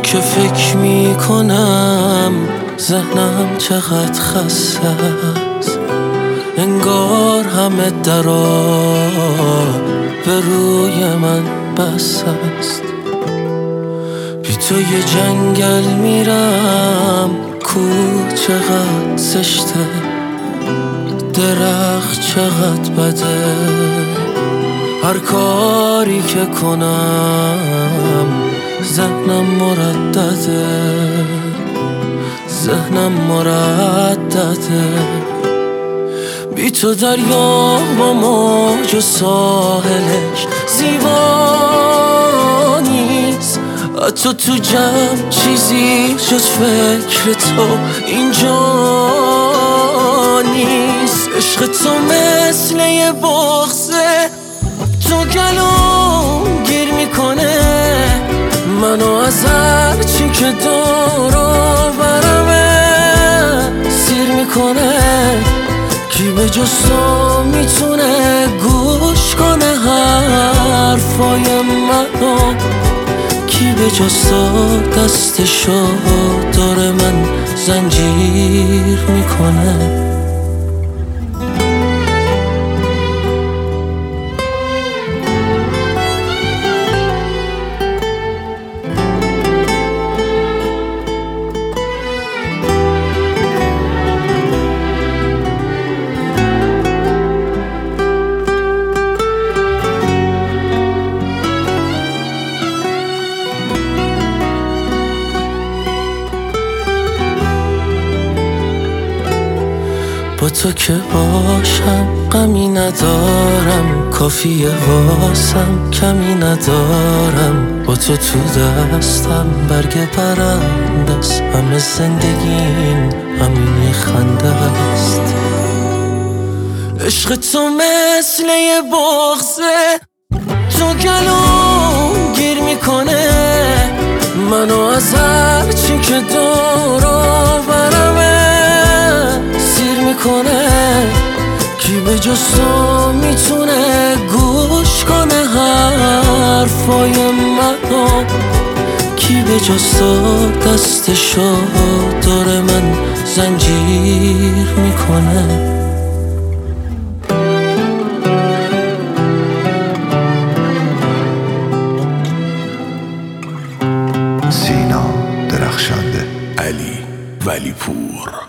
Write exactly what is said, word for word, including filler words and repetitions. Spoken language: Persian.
که فکر میکنم ذهنم چقدر خسته است، انگار همه درا به روی من بس است. بی تو یه جنگل میرم، کوه چقدر زشته، درخت چقدر بده، هر کاری که کنم ذهنم مردده، ذهنم مردده. بی تو دریا با موج و ساحلش زیبا نیست، حتی تو جمع چیزی جز فکر تو اینجا نیست. عشق تو مثل یه بغضه، تو گلوم گیر میکنه منو از هر چی که دور و برمه سیر میکنه. کی به جز تو میتونه گوش کنه حرفای منو؟ کی به جز تو دستشو دور من زنجیر میکنه؟ با تو که باشم غمی ندارم، کافیه واسم کمی ندارم. با تو تو دستم برگ برنده است، همه زندگیم همین یه خنده است. عشق تو مثل یه بغضه، تو گلوم گیر میکنه منو از هر چی که دور و برمه سیر میکنه. کی به جز تو میتونه گوش کنه حرفای منو؟ کی به جز تو دستشو دور من زنجیر میکنه؟ سینا درخشنده، علی ولیپور.